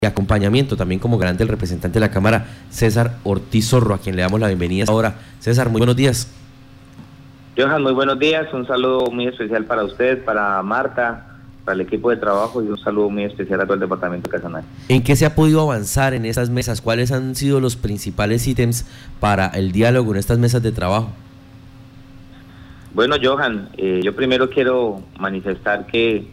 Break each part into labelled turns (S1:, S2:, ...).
S1: y acompañamiento, también como garante el representante de la Cámara, César Ortiz Zorro, a quien le damos la bienvenida ahora. César, muy buenos días.
S2: Johan, muy buenos días, un saludo muy especial para usted, para Marta, para el equipo de trabajo y un saludo muy especial a todo el departamento de Casanare.
S1: ¿En qué se ha podido avanzar en estas mesas? ¿Cuáles han sido los principales ítems para el diálogo en estas mesas de trabajo?
S2: Bueno, Johan, yo primero quiero manifestar que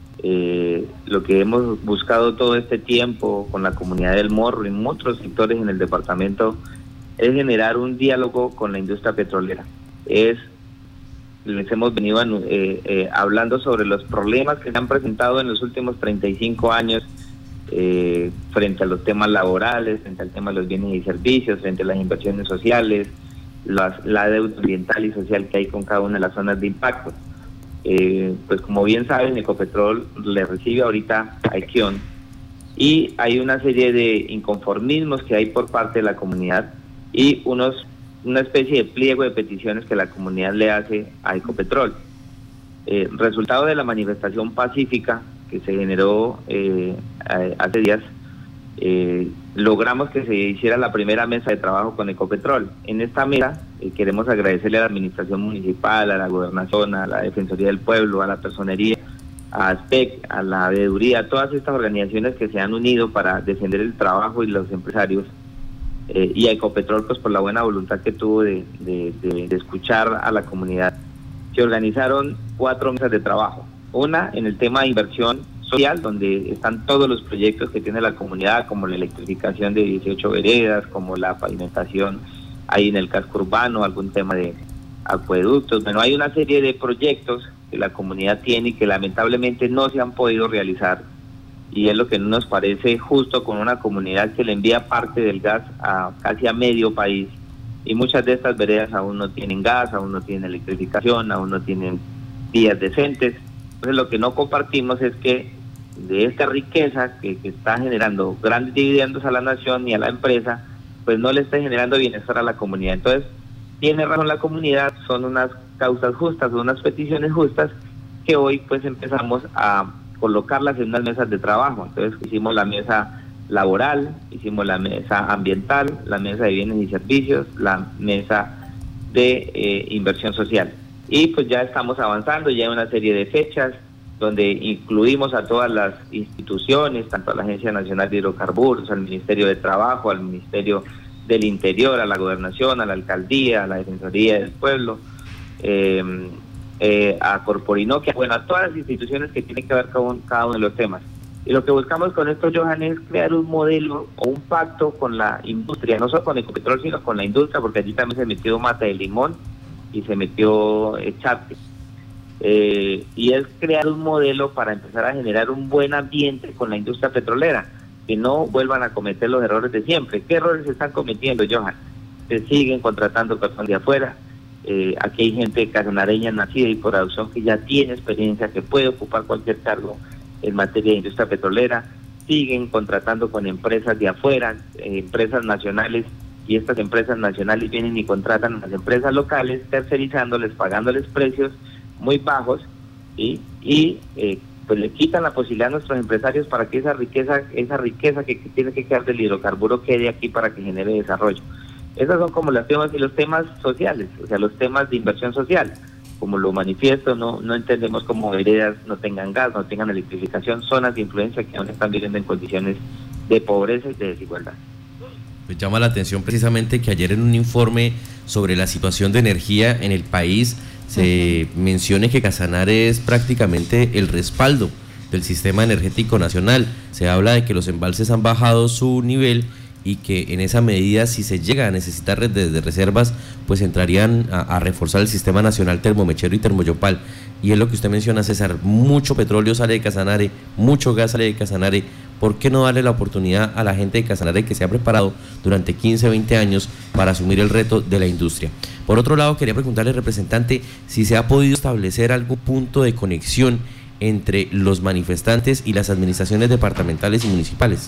S2: lo que hemos buscado todo este tiempo con la comunidad del Morro y en otros sectores en el departamento es generar un diálogo con la industria petrolera. Les hemos venido hablando sobre los problemas que se han presentado en los últimos 35 años frente a los temas laborales, frente al tema de los bienes y servicios, frente a las inversiones sociales, la deuda ambiental y social que hay con cada una de las zonas de impacto. Pues como bien saben, Ecopetrol le recibe ahorita a Equión y hay una serie de inconformismos que hay por parte de la comunidad y una especie de pliego de peticiones que la comunidad le hace a Ecopetrol. Resultado de la manifestación pacífica que se generó hace días, logramos que se hiciera la primera mesa de trabajo con Ecopetrol. En esta mesa queremos agradecerle a la administración municipal, a la gobernación, a la Defensoría del Pueblo, a la Personería, a ASPEC, a la Veeduría, a todas estas organizaciones que se han unido para defender el trabajo y los empresarios, y a Ecopetrol pues por la buena voluntad que tuvo de escuchar a la comunidad. Se organizaron 4 mesas de trabajo, una en el tema de inversión social, donde están todos los proyectos que tiene la comunidad, como la electrificación de 18 veredas, como la pavimentación ahí en el casco urbano, algún tema de acueductos. Bueno, hay una serie de proyectos que la comunidad tiene y que lamentablemente no se han podido realizar, y es lo que no nos parece justo con una comunidad que le envía parte del gas a casi a medio país, y muchas de estas veredas aún no tienen gas, aún no tienen electrificación, aún no tienen vías decentes. Entonces lo que no compartimos es que de esta riqueza que está generando grandes dividendos a la nación y a la empresa, pues no le está generando bienestar a la comunidad. Entonces tiene razón la comunidad, son unas causas justas, son unas peticiones justas que hoy pues empezamos a colocarlas en unas mesas de trabajo. Entonces hicimos la mesa laboral, hicimos la mesa ambiental, la mesa de bienes y servicios, la mesa de inversión social. Y pues ya estamos avanzando, ya hay una serie de fechas donde incluimos a todas las instituciones, tanto a la Agencia Nacional de Hidrocarburos, al Ministerio de Trabajo, al Ministerio del Interior, a la Gobernación, a la Alcaldía, a la Defensoría del Pueblo, a Corporinoquia, bueno, a todas las instituciones que tienen que ver con cada uno de los temas. Y lo que buscamos con esto, Johan, es crear un modelo o un pacto con la industria, no solo con Ecopetrol, sino con la industria, porque allí también se metió Mata de Limón y se metió Charte. Y es crear un modelo para empezar a generar un buen ambiente con la industria petrolera, que no vuelvan a cometer los errores de siempre. ¿Qué errores se están cometiendo, Johan? Se siguen contratando personas de afuera. Aquí hay gente casanareña nacida y por adopción que ya tiene experiencia, que puede ocupar cualquier cargo en materia de industria petrolera. Siguen contratando con empresas de afuera, empresas nacionales, y estas empresas nacionales vienen y contratan a las empresas locales, tercerizándoles, pagándoles precios muy bajos, y pues le quitan la posibilidad a nuestros empresarios para que esa riqueza que tiene que quedar del hidrocarburo quede aquí para que genere desarrollo. Esos son como los temas, y los temas sociales, o sea, los temas de inversión social. Como lo manifiesto, no entendemos cómo veredas no tengan gas, no tengan electrificación, zonas de influencia que aún están viviendo en condiciones de pobreza y de desigualdad.
S1: Pues llama la atención precisamente que ayer en un informe sobre la situación de energía en el país se mencione que Casanare es prácticamente el respaldo del sistema energético nacional. Se habla de que los embalses han bajado su nivel y que en esa medida, si se llega a necesitar de reservas, pues entrarían a reforzar el sistema nacional termomechero y termoyopal. Y es lo que usted menciona, César, mucho petróleo sale de Casanare, mucho gas sale de Casanare. ¿Por qué no darle la oportunidad a la gente de Casanare que se ha preparado durante 15, 20 años para asumir el reto de la industria? Por otro lado, quería preguntarle, representante, si se ha podido establecer algún punto de conexión entre los manifestantes y las administraciones departamentales y municipales.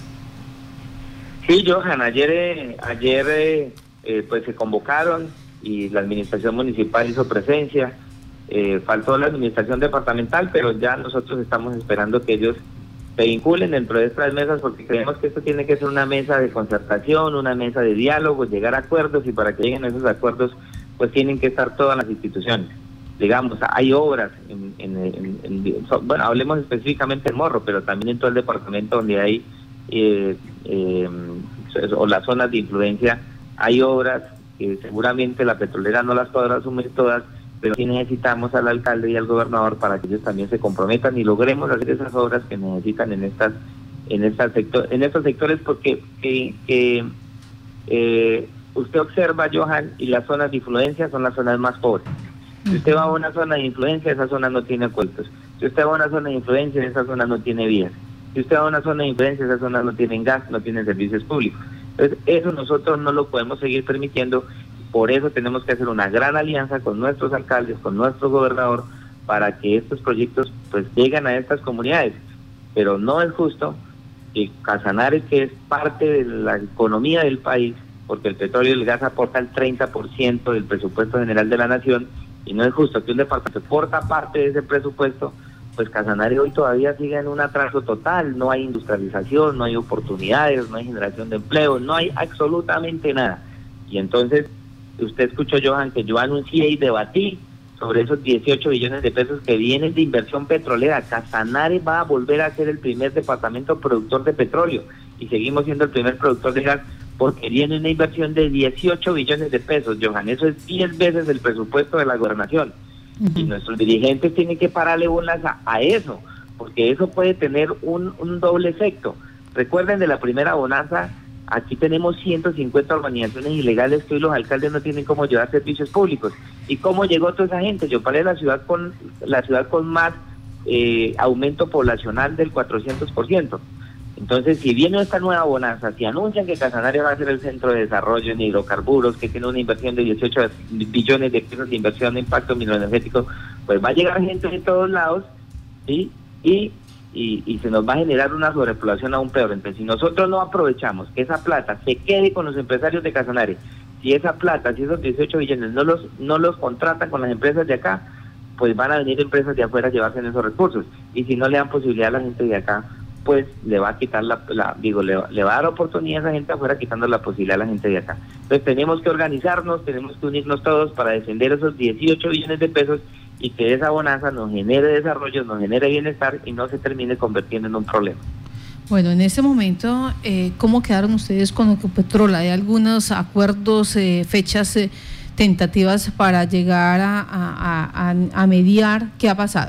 S2: Sí, Johan, ayer pues se convocaron y la administración municipal hizo presencia. Faltó la administración departamental, pero ya nosotros estamos esperando que ellos se vinculen dentro de estas mesas, porque creemos que esto tiene que ser una mesa de concertación, una mesa de diálogo, llegar a acuerdos, y para que lleguen a esos acuerdos pues tienen que estar todas las instituciones. Digamos, hay obras, bueno, hablemos específicamente en Morro, pero también en todo el departamento donde hay, o las zonas de influencia, hay obras que seguramente la petrolera no las podrá asumir todas, pero sí necesitamos al alcalde y al gobernador para que ellos también se comprometan y logremos hacer esas obras que necesitan en estos sectores, porque usted observa, Johan, y las zonas de influencia son las zonas más pobres. Si usted va a una zona de influencia, esa zona no tiene acueductos. Si usted va a una zona de influencia, esa zona no tiene vías. Si usted va a una zona de influencia, esa zona no tiene gas, no tiene servicios públicos. Entonces, eso nosotros no lo podemos seguir permitiendo. Por eso tenemos que hacer una gran alianza con nuestros alcaldes, con nuestro gobernador, para que estos proyectos pues lleguen a estas comunidades. Pero no es justo que Casanare, que es parte de la economía del país, porque el petróleo y el gas aporta el 30% del presupuesto general de la nación, y no es justo que un departamento aporta parte de ese presupuesto, pues Casanare hoy todavía sigue en un atraso total, no hay industrialización, no hay oportunidades, no hay generación de empleo, no hay absolutamente nada. Y entonces, usted escuchó, Johan, que yo anuncié y debatí sobre esos 18 billones de pesos que vienen de inversión petrolera. Casanare va a volver a ser el primer departamento productor de petróleo, y seguimos siendo el primer productor de gas, porque viene una inversión de 18 billones de pesos, Johan. Eso es 10 veces el presupuesto de la gobernación. Y nuestros dirigentes tienen que pararle bolas a eso, porque eso puede tener un doble efecto. Recuerden de la primera bonanza, aquí tenemos 150 urbanizaciones ilegales que hoy los alcaldes no tienen cómo llevar servicios públicos. ¿Y cómo llegó toda esa gente? Yopal es la ciudad con más aumento poblacional del 400%. Entonces, si viene esta nueva bonanza, si anuncian que Casanare va a ser el centro de desarrollo en hidrocarburos, que tiene una inversión de 18 billones de pesos de inversión de impacto microenergético, pues va a llegar gente de todos lados, ¿sí? Y se nos va a generar una sobrepoblación aún peor. Entonces, si nosotros no aprovechamos que esa plata se quede con los empresarios de Casanare, si esa plata, si esos 18 billones no los contratan con las empresas de acá, pues van a venir empresas de afuera a llevarse en esos recursos. Y si no le dan posibilidad a la gente de acá, pues le va a quitar le va a dar oportunidad a esa gente afuera, quitando la posibilidad a la gente de acá. Entonces tenemos que organizarnos, tenemos que unirnos todos para defender esos 18 billones de pesos, y que esa bonanza nos genere desarrollo, nos genere bienestar, y no se termine convirtiendo en un problema.
S3: Bueno, en este momento, ¿cómo quedaron ustedes con Ecopetrol? ¿Hay algunos acuerdos, fechas tentativas para llegar a mediar? ¿Qué ha pasado?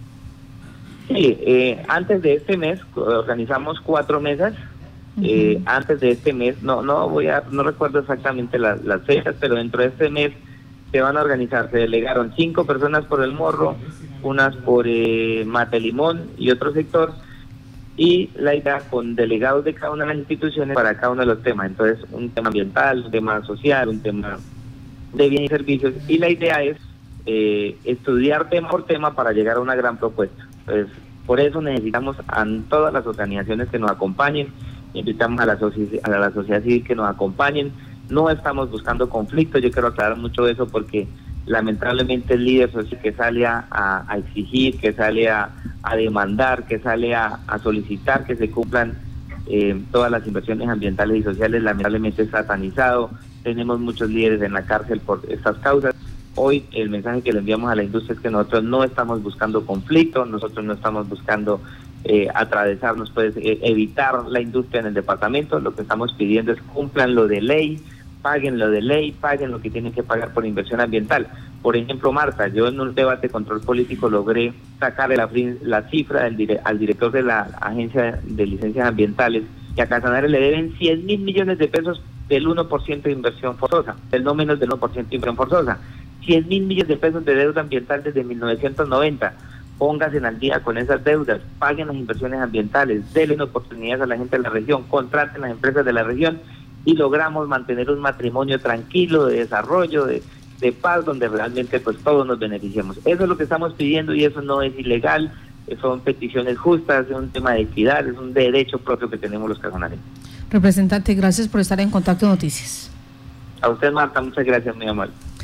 S2: Sí, antes de este mes organizamos 4 mesas. Antes de este mes, no recuerdo exactamente las fechas, pero dentro de este mes se van a organizar. Se delegaron 5 personas por el Morro, unas por Matelimón y otro sector, y la idea con delegados de cada una de las instituciones para cada uno de los temas. Entonces, un tema ambiental, un tema social, un tema de bienes y servicios, y la idea es estudiar tema por tema para llegar a una gran propuesta. Pues por eso necesitamos a todas las organizaciones que nos acompañen, invitamos a la sociedad civil que nos acompañen. No estamos buscando conflictos, yo quiero aclarar mucho eso, porque lamentablemente el líder social que sale a exigir, que sale a demandar, que sale a solicitar que se cumplan todas las inversiones ambientales y sociales, lamentablemente es satanizado. Tenemos muchos líderes en la cárcel por estas causas. Hoy el mensaje que le enviamos a la industria es que nosotros no estamos buscando conflicto, nosotros no estamos buscando atravesarnos, pues evitar la industria en el departamento. Lo que estamos pidiendo es cumplan lo de ley, paguen lo de ley, paguen lo que tienen que pagar por inversión ambiental. Por ejemplo, Marta, yo en un debate de control político logré sacarle la cifra al director de la Agencia de Licencias Ambientales, que a Casanare le deben 100.000 millones de pesos del 1% de inversión forzosa, del no menos del 1% de inversión forzosa. 100.000 millones de pesos de deuda ambiental desde 1990. Pónganse al día con esas deudas, paguen las inversiones ambientales, denle oportunidades a la gente de la región, contraten las empresas de la región, y logramos mantener un matrimonio tranquilo, de desarrollo, de paz, donde realmente pues todos nos beneficiemos. Eso es lo que estamos pidiendo, y eso no es ilegal, son peticiones justas, es un tema de equidad, es un derecho propio que tenemos los casanarios.
S3: Representante, gracias por estar en Contacto Noticias.
S2: A usted, Marta, muchas gracias, muy amable.